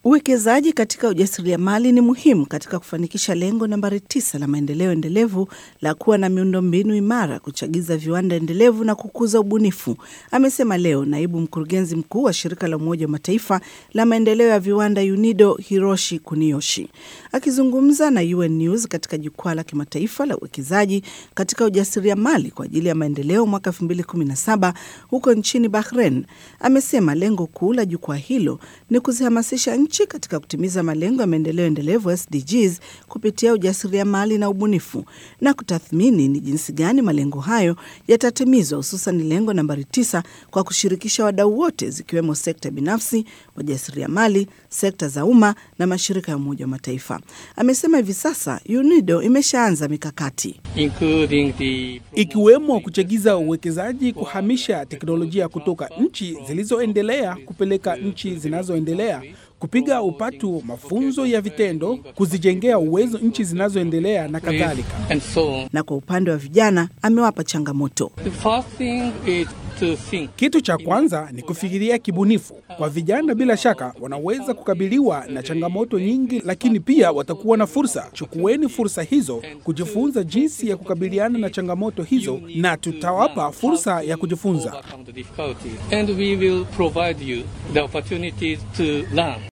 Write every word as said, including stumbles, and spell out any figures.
Uwekezaji katika ujasiriamali ni muhimu katika kufanikisha lengo nambari tisa la maendeleo endelevu la kuwa na miundombinu imara, kuchagiza viwanda endelevu na kukuza ubunifu, amesema leo naibu mkurugenzi mkuu wa shirika la Umoja wa Mataifa la maendeleo ya viwanda UNIDO, Hiroshi Kuniyoshi. Akizungumza na U N News katika jukwaa la kimataifa la uwekezaji katika ujasiriamali kwa ajili ya maendeleo mwaka elfu mbili kumi na saba huko nchini Bahrain, amesema lengo kuu la jukwaa hilo ni kuzihamasisha nchi katika kutimiza malengo ya maendeleo endelevu S D Gs kupitia ujasiriamali na ubunifu, na kutathmini ni jinsi gani malengo hayo yatatimizwa, hususan lengo nambari tisa kwa kushirikisha wadau wote zikiwemo sekta binafsi, wajasiriamali, sekta za umma na mashirika ya Umoja wa Mataifa. Amesema hivi sasa UNIDO imeshaanza mikakati ikiwemo kuchagiza uwekezaji, kuhamisha teknolojia kutoka nchi zilizoendelea kupeleka nchi zinazoendelea, kupiga upatu mafunzo ya vitendo, kuzijengea uwezo nchi zinazoendelea na kadhalika. Na kwa upande wa vijana amewapa changamoto. Kitu cha kwanza ni kufikiria kibunifu. Kwa vijana, bila shaka wanaweza kukabiliwa na changamoto nyingi, lakini pia watakuwa na fursa. Chukueni fursa hizo kujifunza jinsi ya kukabiliana na changamoto hizo, na tutawapa fursa ya kujifunza.